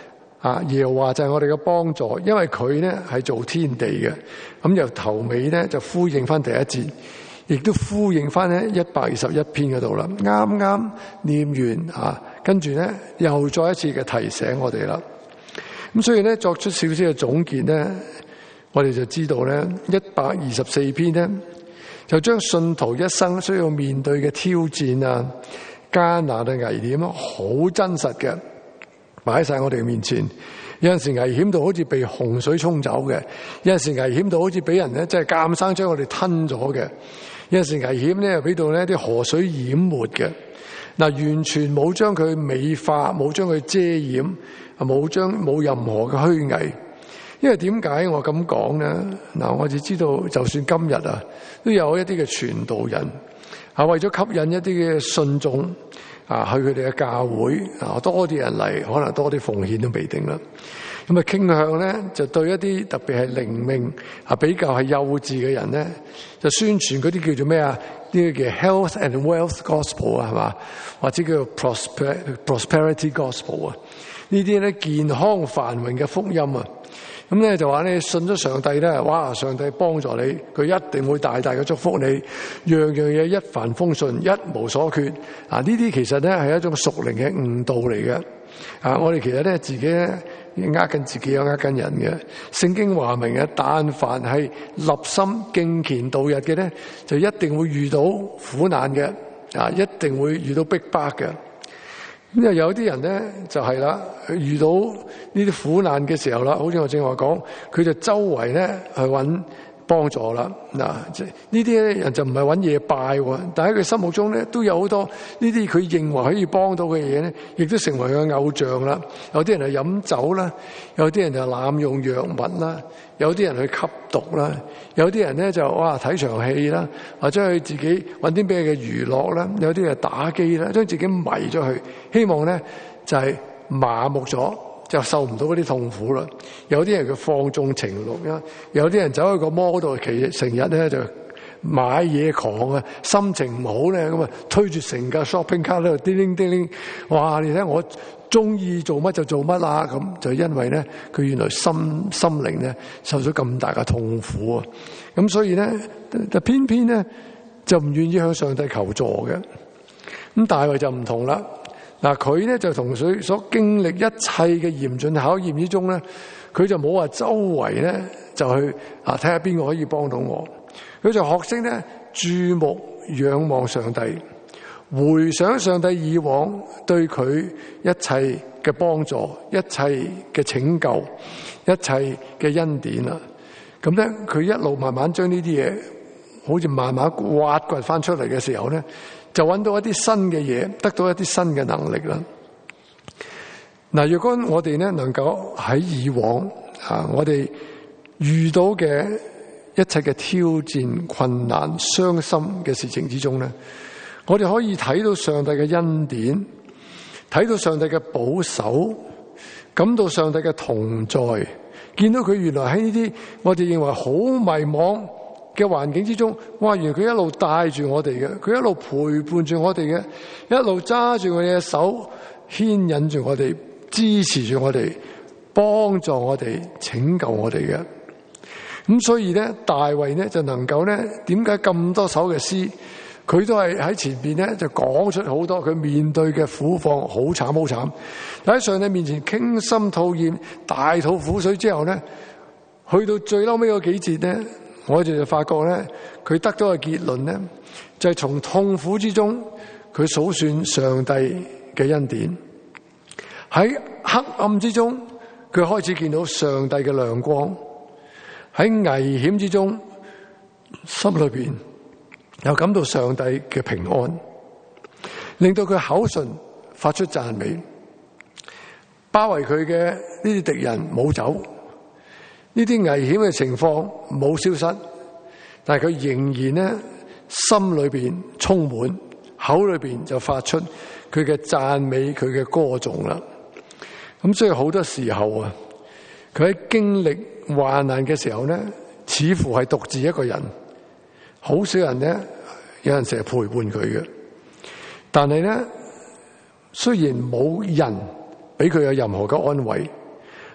啊，耶和華就係我哋嘅幫助，因為佢咧係做天地嘅。咁由頭尾咧就呼應翻第一節，亦都呼應翻咧一百二十一篇嗰度啦。啱啱念完啊，跟住咧又再一次嘅提醒我哋啦。咁所以咧作出少少嘅總結咧，我哋就知道咧一百二十四篇咧就將信徒一生需要面對嘅挑戰啊、艱難嘅危險好真實嘅擺喺晒我哋面前。有陣時危險到好似被洪水沖走嘅，有陣時危險到好似俾人咧即係監生將我哋吞咗嘅，有陣時危險咧又俾到呢啲河水淹沒嘅。嗱，完全冇將佢美化，冇將佢遮掩，冇將冇任何嘅虛偽。因為點解我咁講咧？嗱，我就知道，就算今日啊，都有一啲嘅傳道人啊，為咗吸引一啲嘅信眾啊，去佢哋嘅教會啊，多啲人嚟，可能多啲奉獻都未定啦。咁啊，傾向咧就對一啲特別係靈命啊比較係幼稚嘅人咧，就宣傳嗰啲叫做咩啊？呢個叫 health and wealth gospel 啊，係嘛？或者叫 prosper prosperity gospel 啊？呢啲咧健康繁榮嘅福音啊！咁咧就話咧信咗上帝咧，哇！上帝幫助你，佢一定會大大嘅祝福你，樣樣嘢一帆風順，一無所缺。啊！呢啲其實咧係一種屬靈嘅誤導嚟嘅。啊！我哋其實咧自己咧呃緊自己，有呃緊人嘅。聖經話明嘅，但凡係立心敬虔度日嘅咧，就一定會遇到苦難嘅。啊！一定會遇到逼迫嘅。咁又有啲人咧就係啦，遇到呢啲苦難嘅時候啦，好似我正話講，佢就周圍咧去揾幫助啦。嗱，呢啲人就唔係揾嘢拜，但喺佢心目中咧都有好多呢啲佢認為可以幫到嘅嘢咧，亦都成為佢嘅偶像啦。有啲人係飲酒啦，有啲人就濫用藥物啦，有啲人去吸毒啦，有啲人咧就哇睇場戲啦，或者去自己揾啲咩嘅娛樂啦，有啲係打機啦，將自己迷咗去，希望咧就係麻木咗，就受唔到嗰啲痛苦啦。有啲人佢放縱情慾啦，有啲人走去個摩度，其實成日咧就買嘢狂啊，心情唔好咧咁啊，推住成架 shopping cart 喺度叮鈴叮鈴，哇！你睇我中意做乜就做乜啦，咁就因為咧佢原來心心靈咧受咗咁大嘅痛苦啊，咁所以咧就偏偏咧就唔願意向上帝求助嘅。咁大衛就唔同啦。嗱，佢咧就同佢所經歷一切嘅嚴峻考驗之中咧，佢就冇話周圍咧就去啊睇下邊個可以幫到我，佢就學識咧注目仰望上帝，回想上帝以往對佢一切嘅幫助、一切嘅拯救、一切嘅恩典啦。咁咧佢一路慢慢將呢啲嘢，好似慢慢挖掘翻出嚟嘅時候咧，就揾到一啲新嘅嘢，得到一啲新嘅能力啦。嗱，如果我哋咧能夠喺以往啊，我哋遇到嘅一切嘅挑戰、困難、傷心嘅事情之中咧，我哋可以睇到上帝嘅恩典，睇到上帝嘅保守，感到上帝嘅同在，見到佢原來喺呢啲我哋認為好迷惘嘅環境之中，哇！原來佢一路帶住我哋嘅，佢一路陪伴住我哋嘅，一路揸住我哋嘅手，牽引住我哋，支持住我哋，幫助我哋，拯救我哋嘅。咁所以咧，大衛咧就能夠咧，點解咁多首嘅詩，佢都係喺前邊咧就講出好多佢面對嘅苦況，好慘好慘。喺上帝面前傾心吐意，大吐苦水之後咧，去到最嬲尾嗰幾節咧，我哋就發覺咧，佢得到嘅結論咧，就係從痛苦之中，佢數算上帝嘅恩典；喺黑暗之中，佢開始見到上帝嘅亮光；喺危險之中，心裏邊又感到上帝嘅平安，令到佢口唇發出讚美。包圍佢嘅呢啲敵人冇走，呢啲危險嘅情況冇消失，但係佢仍然咧心裏邊充滿，口裏邊就發出佢嘅讚美，佢嘅歌頌啦。咁所以好多時候啊，佢喺經歷患難嘅時候咧，似乎係獨自一個人，好少人咧有人成日陪伴佢嘅。但係咧，雖然冇人俾佢有任何嘅安慰，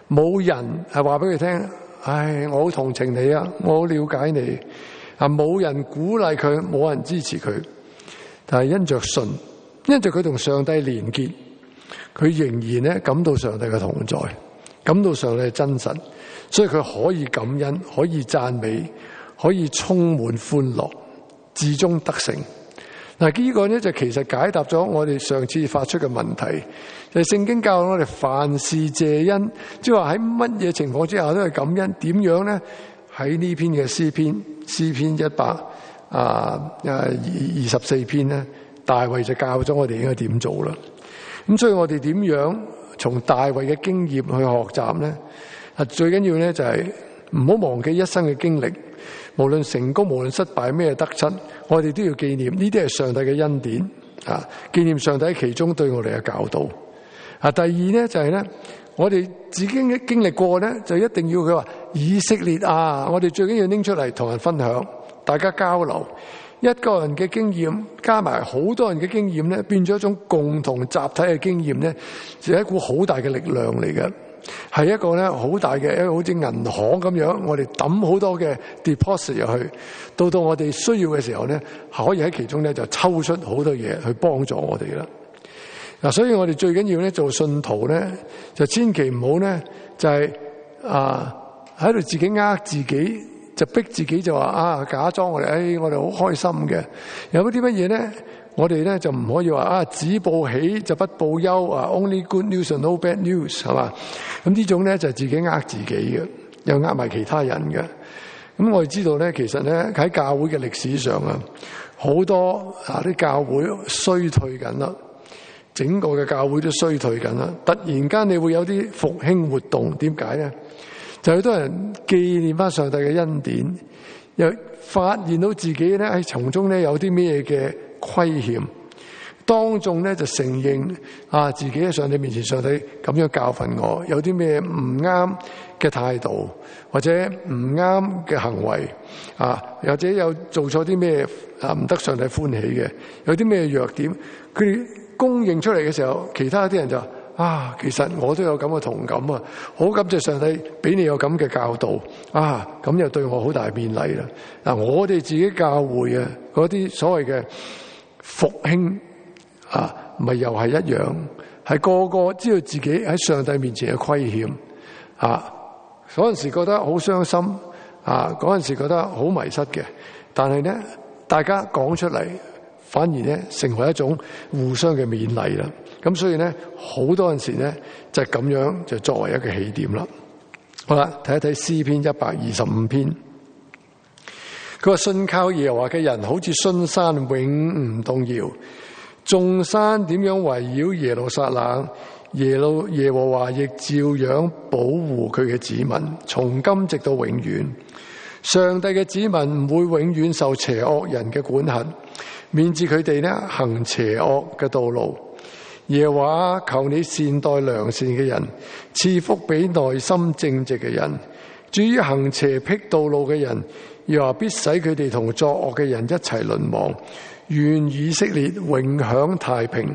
冇人係話俾佢聽，唉，我好同情你啊，我好了解你啊，冇人鼓勵佢，冇人支持佢，但係因着信，因着佢同上帝連結，佢仍然咧感到上帝嘅同在，感到上帝嘅真實，所以佢可以感恩，可以讚美，可以充滿歡樂，至終得勝。嗱，呢個咧就其實解答咗我哋上次發出嘅問題，就係聖經教我哋凡事謝恩，即係話喺乜嘢情況之下都係感恩。點樣咧？喺呢篇嘅詩篇，詩篇一百啊啊二二十四篇咧，大衛就教咗我哋應該點做啦。咁所以我哋點樣從大衛嘅經驗去學習咧？啊，最緊要咧就係唔好忘記一生嘅經歷。無論成功，無論失敗，咩得失，我哋都要紀念呢啲係上帝嘅恩典啊！紀念上帝喺其中對我哋嘅教導啊。第二咧就係咧，我哋自己經歷過咧，就一定要佢話以色列啊！我哋最緊要拎出嚟同人分享，大家交流。一個人嘅經驗加埋好多人嘅經驗咧，變咗一種共同集體嘅經驗咧，就係一股好大嘅力量嚟嘅。係一個咧好大嘅一個好似銀行咁樣，我哋抌好多嘅 deposit 入去，到到我哋需要嘅時候咧，可以喺其中咧就抽出好多嘢去幫助我哋啦。嗱，所以我哋最緊要咧做信徒咧，就千祈唔好咧就係啊喺度自己呃自己，就逼自己就話啊假裝我哋，誒我哋好開心嘅。有啲乜嘢咧？我哋咧就唔可以話啊，只報喜就不報憂啊 ，only good news and no bad news 係嘛？咁呢種咧就係自己呃自己嘅，又呃埋其他人嘅。咁我哋知道咧，其實咧喺教會嘅歷史上啊，好多啊啲教會衰退緊啦，整個嘅教會都衰退緊啦。突然間你會有啲復興活動，點解咧？就好多人紀念翻上帝嘅恩典，又發現到自己咧喺從中咧有啲咩嘅虧欠，當眾咧就承認啊自己喺上帝面前，上帝咁樣教訓我，有啲咩唔啱嘅態度或者唔啱嘅行為啊，或者有做錯啲咩啊唔得上帝歡喜嘅，有啲咩弱點，佢哋公認出嚟嘅時候，其他啲人就啊，其實我都有咁嘅同感啊，好感謝上帝俾你有咁嘅教導啊，咁又對我好大勉勵啦。嗱，我哋自己教會啊，嗰啲所謂嘅復興啊，咪又係一樣，係個個知道自己喺上帝面前嘅虧欠啊，嗰陣時覺得好傷心啊，嗰陣時覺得好迷失嘅，但係咧，大家講出嚟，反而咧成為一種互相嘅勉勵啦。咁所以咧，好多陣時咧就係咁樣就作為一個起點啦。好啦，睇一睇詩篇一百二十五篇。佢話信靠耶和華嘅人，好似sun山永唔動搖。眾山點樣圍繞耶路撒冷，耶路耶和華亦照樣保護佢嘅子民，從今直到永遠。上帝嘅子民唔會永遠受邪惡人嘅管轄，免致佢哋咧行邪惡嘅道路。耶和華，求你善待良善嘅人，賜福俾內心正直嘅人。至於行邪僻道路嘅人，耶和華必使佢哋同作惡嘅人一齊淪亡。願以色列永享太平。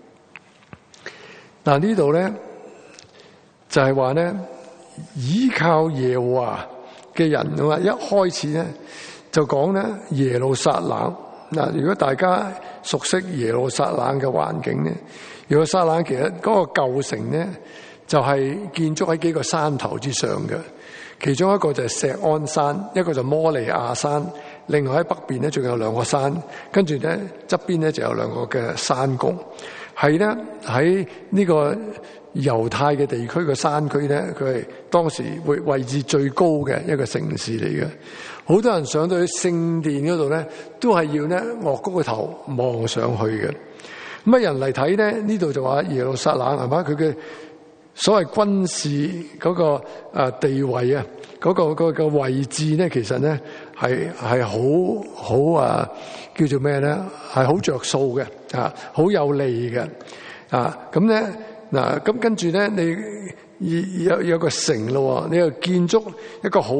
嗱，呢度咧就係話咧，依靠耶和華嘅人啊嘛，一開始咧就講咧耶路撒冷。嗱，如果大家熟悉耶路撒冷嘅環境咧，耶路撒冷其實嗰個舊城咧就係建築喺幾個山頭之上嘅，其中一個就係錫安山，一個就摩利亞山，另外喺北邊咧仲有兩個山，跟住咧側邊咧就有兩個嘅山谷，係咧喺呢個猶太嘅地區嘅山區咧，佢係當時位位置最高嘅一個城市嚟嘅。好多人上到去聖殿嗰度咧，都係要咧岳高個頭望上去嘅。咁啊人嚟睇咧，呢度就話耶路撒冷係嘛，佢嘅所謂軍事嗰個啊地位啊，嗰個個個位置咧，其實咧係係好好啊，叫做咩咧？係好着數嘅啊，好有利嘅啊。咁咧嗱，咁跟住咧，你有有個城咯，你又建築一個好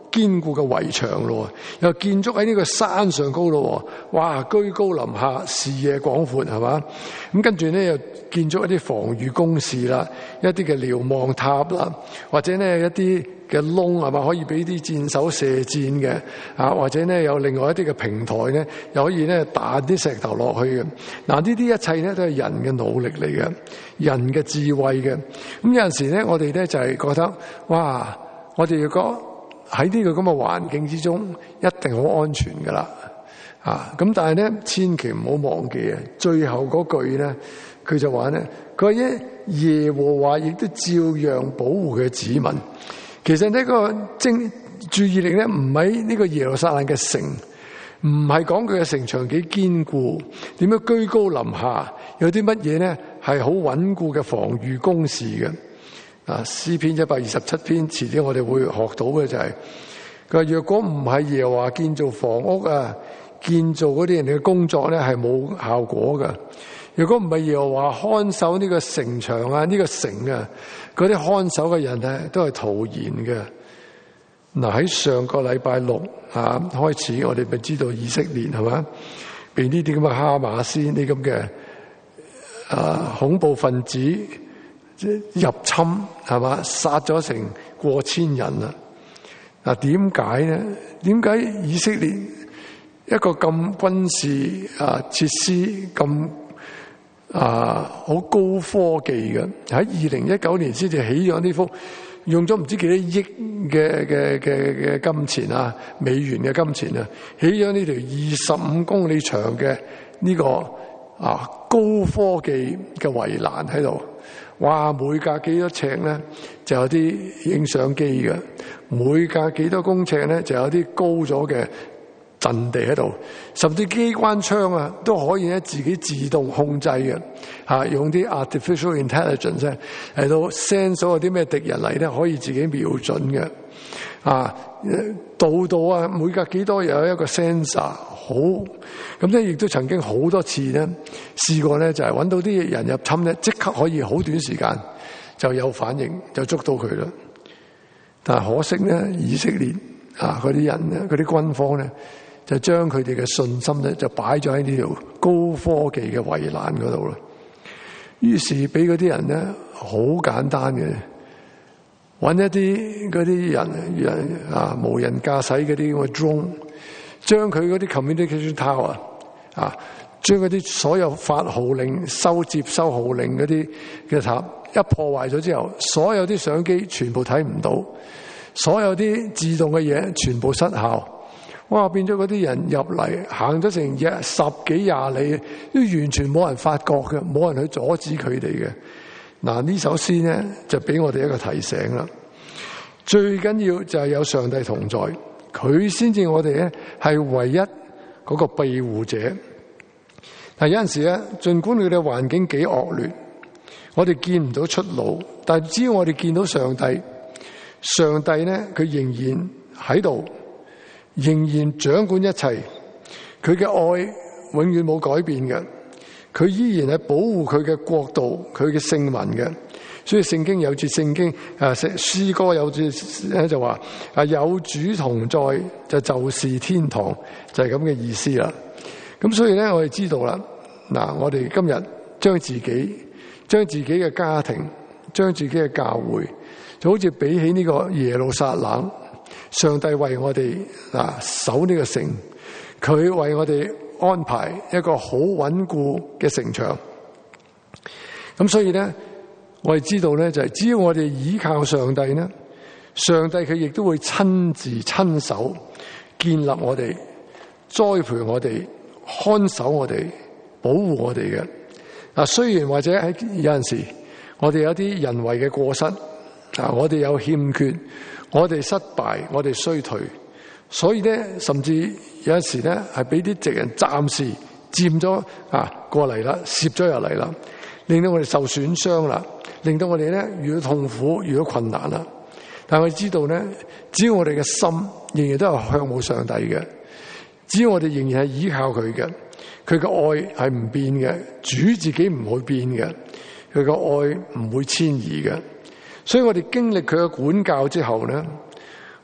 堅固嘅圍牆咯，又建築喺呢個山上高咯，哇，居高臨下，視野廣闊，係嘛？咁跟住咧又建築一啲防禦工事啦，一啲嘅瞭望塔啦，或者咧一啲嘅窿，係嘛，可以俾啲箭手射箭嘅啊，或者咧有另外一啲嘅平台咧，又可以咧彈啲石頭落去嘅。嗱，呢啲一切咧都係人嘅努力嚟嘅，人嘅智慧嘅。咁有陣時咧，我哋咧就係覺得，哇！我哋如果喺呢個咁嘅環境之中，一定好安全噶啦，啊！咁但係咧，千祈唔好忘記啊！最後嗰句咧，佢就話咧，佢話耶耶和華亦都照樣保護佢嘅子民。其實呢個精注意力咧，唔喺呢個耶路撒冷嘅城，唔係講佢嘅城牆幾堅固，點樣居高臨下，有啲乜嘢咧係好穩固嘅防禦工事嘅。啊，詩篇一百二十七篇，遲啲我哋會學到嘅就係、是，佢話若果唔係耶和華建造房屋啊，建造嗰啲人嘅工作咧係冇效果㗎。如果唔係耶和華看守呢個城牆啊，呢、這個城啊，嗰啲看守嘅人咧都係徒然嘅。嗱，喺上個禮拜六啊開始，我哋咪知道以色列係嘛，被呢啲咁嘅哈馬斯呢咁嘅啊恐怖分子入侵係嘛，殺咗成過千人啦。嗱，點解咧？點解以色列一個咁軍事啊設施咁啊好高科技嘅，喺二零一九年先至起咗呢幅，用咗唔知幾多億嘅嘅嘅嘅金錢啊，美元嘅金錢啊，起咗呢條二十五公里長嘅呢個啊高科技嘅圍欄喺度。哇！每隔幾多尺咧，就有啲影相機嘅；每隔幾多公尺咧，就有啲高咗嘅陣地喺度。甚至機關槍啊，都可以咧自己自動控制嘅，嚇用啲 artificial intelligence 咧嚟到 sense 有啲咩敵人嚟咧，可以自己瞄準嘅。啊，度度啊，每隔幾多又有一個 sensor， 好咁咧，亦都曾經好多次咧試過咧，就係揾到啲人入侵咧，即刻可以好短時間就有反應，就捉到佢啦。但係可惜咧，以色列啊嗰啲人咧，嗰啲軍方咧，就將佢哋嘅信心咧，就擺咗喺呢條高科技嘅圍欄嗰度啦。於是俾嗰啲人咧，好簡單嘅。揾一啲嗰啲人人啊，無人駕駛嗰啲咁嘅 drone， 將佢嗰啲 communication tower 啊，將嗰啲所有發號令、收接收號令嗰啲嘅塔一破壞咗之後，所有啲相機全部睇唔到，所有啲自動嘅嘢全部失效。哇！變咗嗰啲人入嚟行咗成日十幾廿里，都完全冇人發覺嘅，冇人去阻止佢哋嘅。嗱，呢首詩咧就俾我哋一個提醒啦。最緊要就係有上帝同在，佢先至我哋咧係唯一嗰個庇護者。但有陣時咧，儘管佢哋環境幾惡劣，我哋見唔到出路，但係只要我哋見到上帝，上帝咧佢仍然喺度，仍然掌管一切，佢嘅愛永遠冇改變嘅。佢依然係保護佢嘅國度，佢嘅聖民嘅。所以聖經有節聖經啊，詩歌有節咧就話啊，有主同在就就是天堂，就係咁嘅意思啦。咁所以咧，我哋知道啦。嗱，我哋今日將自己、將自己嘅家庭、將自己嘅教會，就好似比起呢個耶路撒冷，上帝為我哋嗱守呢個城，佢為我哋安排一個好穩固嘅城牆。咁所以咧，我哋知道咧，就係只要我哋依靠上帝咧，上帝佢亦都會親自親手建立我哋、栽培我哋、看守我哋、保護我哋嘅。嗱，雖然或者喺有陣時，我哋有啲人為嘅過失，啊，我哋有欠缺，我哋失敗，我哋衰退，所以咧，甚至有陣時咧，係俾啲敵人暫時佔咗啊過嚟啦，攝咗入嚟啦，令到我哋受損傷啦，令到我哋咧遇到痛苦、遇到困難啦。但係我哋知道咧，只要我哋嘅心仍然都係向慕上帝嘅，只要我哋仍然係依靠佢嘅，佢嘅愛係唔變嘅，主自己唔會變嘅，佢嘅愛唔會遷移嘅。所以我哋經歷佢嘅管教之後咧，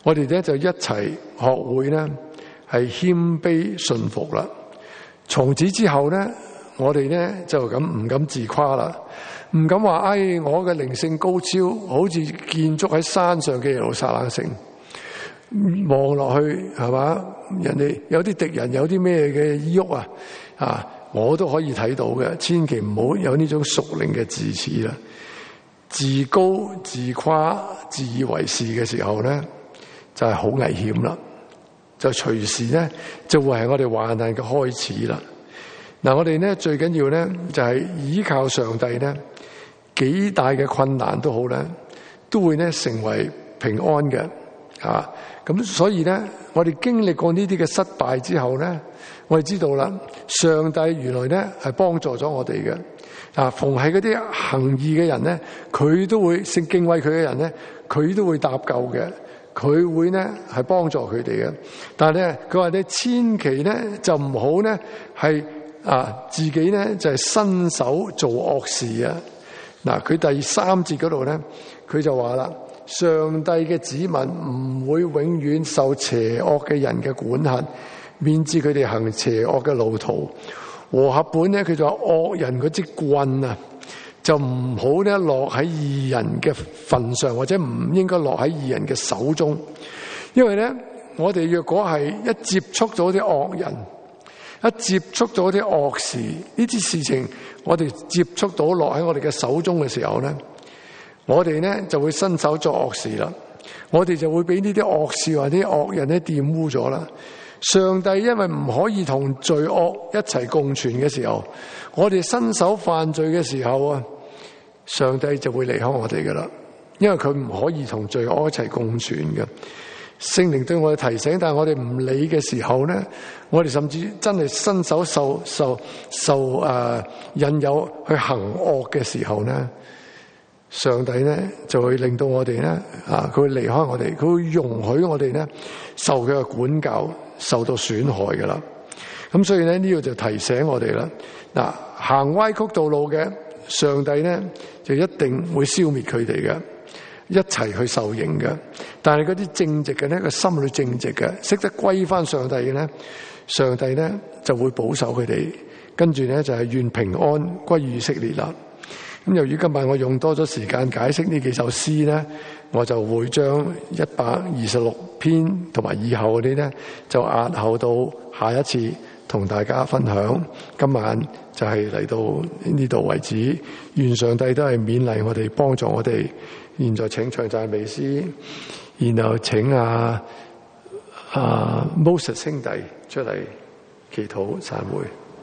我哋咧就一齊學會咧係謙卑順服啦。從此之後咧，我哋咧就咁唔敢自誇啦，唔敢話哎我嘅靈性高超，好似建築喺山上嘅耶路撒冷城。望落去係嘛，人哋有啲敵人有啲咩嘅喐啊啊，我都可以睇到嘅。千祈唔好有呢種屬靈嘅自恃啦，自高自誇自以為是嘅時候咧，就係好危險啦，就隨時咧就會係我哋患難嘅開始啦。嗱，我哋咧最緊要咧就係依靠上帝咧，幾大嘅困難都好咧，都會咧成為平安嘅啊。咁所以咧，我哋經歷過呢啲嘅失敗之後咧，我哋知道啦，上帝原來咧係幫助咗我哋嘅。啊，逢係嗰啲行義嘅人咧，佢都會聖敬畏佢嘅人咧，佢都會搭救嘅，佢會咧係幫助佢哋嘅。但係咧，佢話咧千祈咧就唔好咧係啊自己咧就係伸手做惡事啊。嗱，佢第三節嗰度咧，佢就話啦。上帝嘅子民唔會永遠受邪惡嘅人嘅管轄，免致佢哋行邪惡嘅路途。和合本咧，佢就話惡人嗰支棍啊，就唔好咧落喺義人嘅份上，或者唔應該落喺義人嘅手中。因為咧，我哋若果係一接觸咗啲惡人，一接觸咗啲惡事，呢啲事情我哋接觸到落喺我哋嘅手中嘅時候咧，我哋咧就會伸手作惡事啦，我哋就會俾呢啲惡事或者惡人咧玷污咗啦。上帝因為唔可以同罪惡一齊共存嘅時候，我哋伸手犯罪嘅時候啊，上帝就會離開我哋噶啦，因為佢唔可以同罪惡一齊共存嘅。聖靈對我哋提醒，但係我哋唔理嘅時候咧，我哋甚至真係伸手受受受誒、呃、引誘去行惡嘅時候咧，上帝咧就會令到我哋咧啊，佢會離開我哋，佢會容許我哋咧受佢嘅管教，受到損害噶啦。咁所以咧呢個就提醒我哋啦。嗱，行歪曲道路嘅，上帝咧就一定會消滅佢哋嘅，一齊去受刑嘅。但係嗰啲正直嘅咧，個心裏正直嘅，識得歸翻上帝嘅咧，上帝咧就會保守佢哋。跟住咧就係願平安歸於以色列啦。咁由於今日我用多咗時間解釋呢幾首詩咧，我就會將一百二十六篇同埋以後嗰啲咧，就押後到下一次同大家分享。今晚就係嚟到呢度為止，願上帝都係勉勵我哋，幫助我哋。現在請唱讚美詩，然後請啊啊 Moses 兄弟出嚟祈禱散會。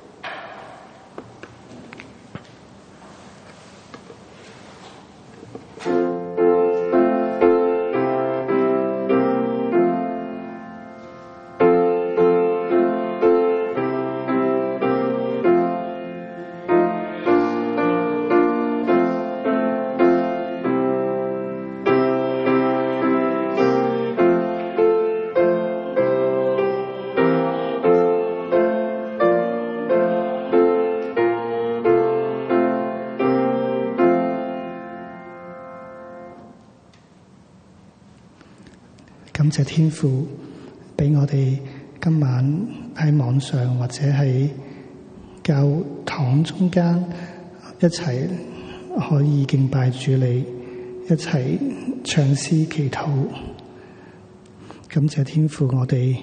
感謝天父俾我哋今晚喺網上或者喺教堂中間一齊可以敬拜主你，一齊唱詩祈禱。感謝天父，我哋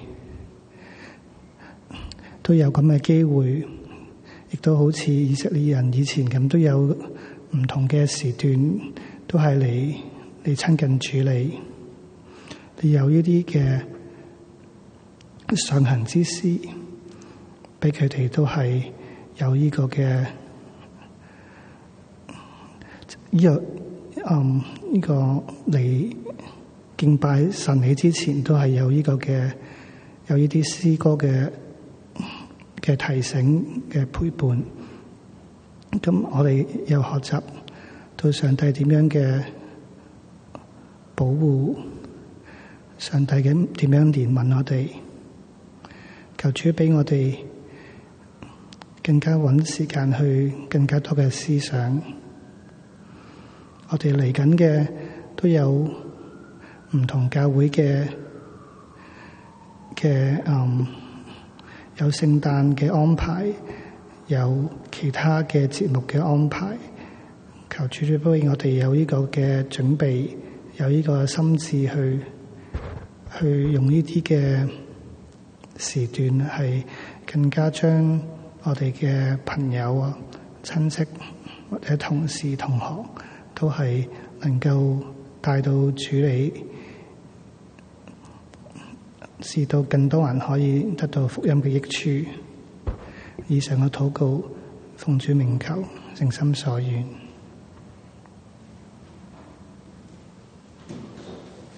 都有咁嘅機會，亦都好似以色列人以前咁，都有唔同嘅時段，都係嚟嚟親近主你。你有呢啲嘅上行之詩，俾佢哋都係有呢個嘅呢個嗯呢個嚟敬拜神你之前，都係有呢個嘅有呢啲詩歌嘅嘅提醒嘅陪伴。咁我哋又學習到上帝點樣嘅保護。上帝嘅點樣憐憫我哋，求主俾我哋更加揾時間去更加多嘅思想。我哋嚟緊嘅都有唔同教會嘅嘅嗯有聖誕嘅安排，有其他嘅節目嘅安排。求主主幫我哋有呢個嘅準備，有呢個心智去去用呢啲嘅時段，係更加將我哋嘅朋友啊、親戚或者同事、同學都係能夠帶到主裏，使到更多人可以得到福音嘅益處。以上嘅禱告，奉主名求，誠心所願。